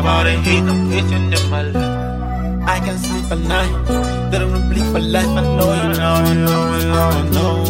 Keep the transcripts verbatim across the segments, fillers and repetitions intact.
about the heat, I'm pitching in my life. I can sleep at night, they don't bleed for life. I know you know, I know, I know, I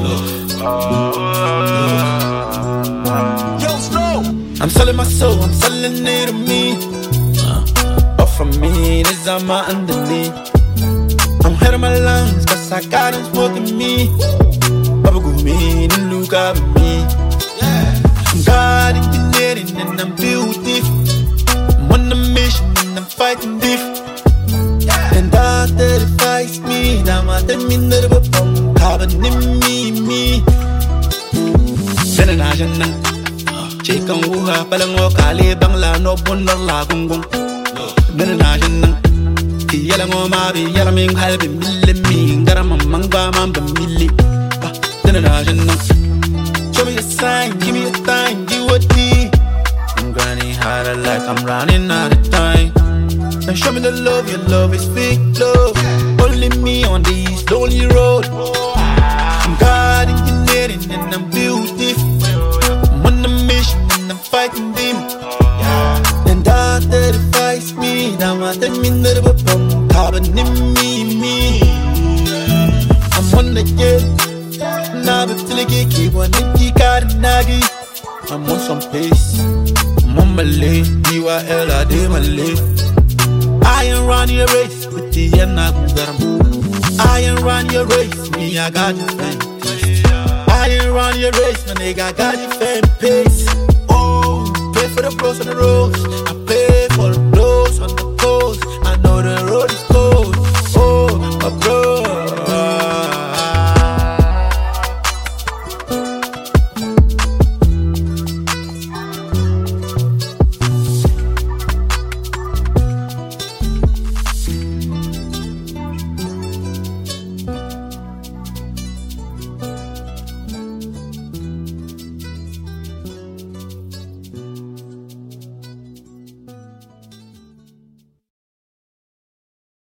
know. Yo, Snow! I'm selling my soul, I'm selling it to me. Off from me, this is my underneath. I'm head of my lungs, cause I got them smoking me. Baba go me, and look at me. I'm God engineering and I'm built different. I'm on a mission and I'm fighting different. And that terrifies me. Now I'm at me never bomb. Carbon in me, me. Then an Asian chicken wuha, palango, kali, bangla, no bunda la gungung. Then an Asian Yalango Mabi, Yalaming, Halbi, Millimi, Garama, Manga, Mamba, Milli. Then an Asian show me a sign, give me a time, give what tea. I'm grinding harder like I'm running out of time. Now show me the love, your love is fake love. Only me on this lonely road. I'm God engineering and I'm built different. I'm on a mission and I'm fighting demons. And that terrifies me. Now I tell me never come carbon in me, me. I'm on the jet. Now but till I get keep on the car and nagi. I'm on some pace. I'm on my lane. You are L, I did my lane. I ain't run your race with the end of the I ain't run your race, me, I got the fan pace. I ain't run your race, my nigga, I got the fan pace. Oh, pay for the pros and the roads. I